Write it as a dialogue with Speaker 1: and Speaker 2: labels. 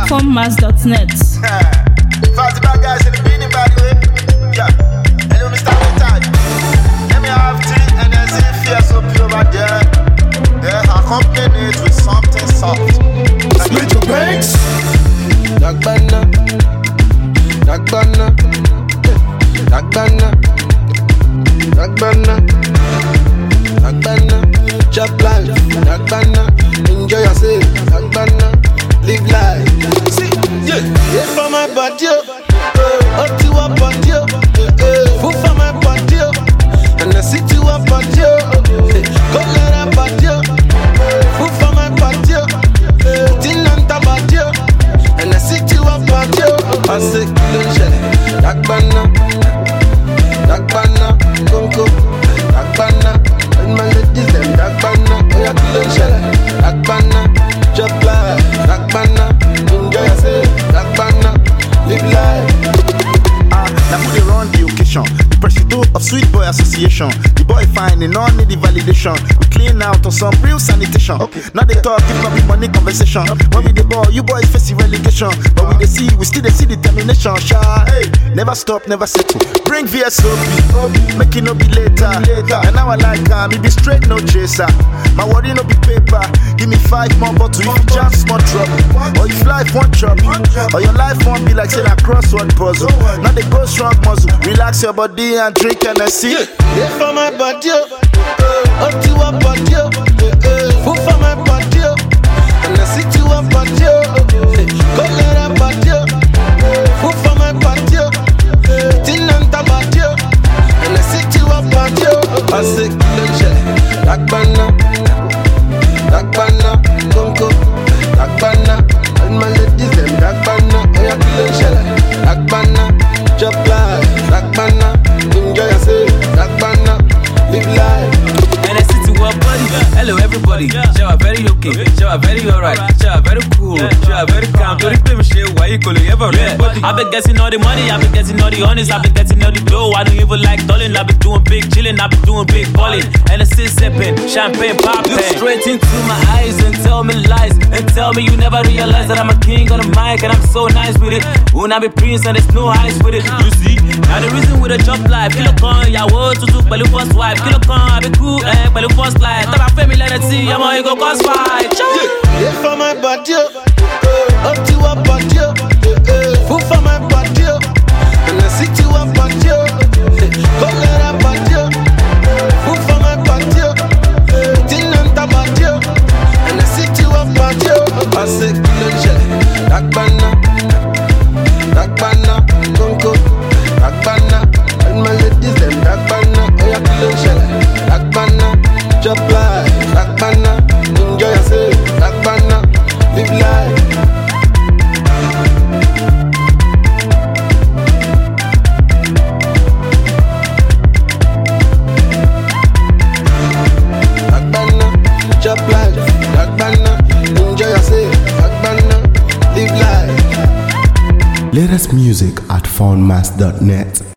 Speaker 1: Foundmass.net.
Speaker 2: Fancy bad guys in the beginning, by the way. Yeah. Hello, Mr. Retard. Let me have tea and then see if you're so pure over there. They accompany it with something soft.
Speaker 3: Split your banks.
Speaker 4: Dagbana, Dagbana, Dagbana, Dagbana, Dagbana, chop life, Dagbana, enjoy yourself, Dagbana, live life. See, yeah, yeah for my body, up to a body, food for my body, and I sit to a body, go let a body, food for my body, tin and tabadi. And I sit you up on you. I say, don't share. Dagbana, Dagbana, Conco, Dagbana. And my ladies, them Dagbana. Oh, yeah, don't share. Dagbana, chop life. Dagbana, enjoy yourself. Dagbana, live life.
Speaker 2: Now who they run the occasion? The president of Sweet Boy Association. The boy fine, they don't need the validation. We clean out on some real sanitation. Okay. Now they talk, give up money conversation. When we the ball, you boys face the relegation. But we they see, we still they see determination. Shy, hey, never stop, never settle. Bring VSOP, make it no be later. And now I like me be straight, no chaser. My worry no be paper. Give me 5 more bottles if you jam small trouble. Or if life won't chop you, or your life won't be like say a crossword puzzle. Now they go strong muscle, relax your body and drink Hennessy.
Speaker 4: Yeah, for my body, up to a body, food for my body, and I sit to a body, go let a body, food for my body, tin and tabadi, and I sit to a body. I say, don't share. Dagbana, Dagbana, Conco, Dagbana, and my ladies them Dagbana, oh yeah, don't share. Dagbana, chop life, Dagbana, enjoy yourself, Dagbana, live life.
Speaker 5: And I sit to a buddy. Hello everybody. Show are very okay. Show are very alright. Show are very cool. Show are very calm. Don't play me shit. Why you calling ever? I've been getting all the money. I've been getting all the honest. I've been getting all the dough. I don't even like dolling. I've been doing big chilling. I've been doing big balling. And I sit sipping champagne popping. Look straight into my eyes and tell me lies and tell me you never realize that I'm a king on the mic and I'm so nice with it. When I be prince and there's no ice with it. You see? Now the reason with a job life. Kilo con, ya wo tutu pẹ̀lú first wife. Kilo con, I be cool, pẹ̀lú first life. Tell my family let it see, I'm on go cause fight.
Speaker 4: Yeah, for my body, up to a body, food for my body, and I sit to a body, go let a body, food for my body, tin and tabadi, and I sit to a body. I say, don't share. Dagbana, Dagbana, Conco, Dagbana, and my ladies them Dagbana, oh yeah, don't share. Dagbana, chop life, Dagbana, enjoy yourself, Dagbana, live life. Dagbana, chop life, Dagbana, enjoy yourself, Dagbana, live life.
Speaker 3: Latest music at foundmass.net.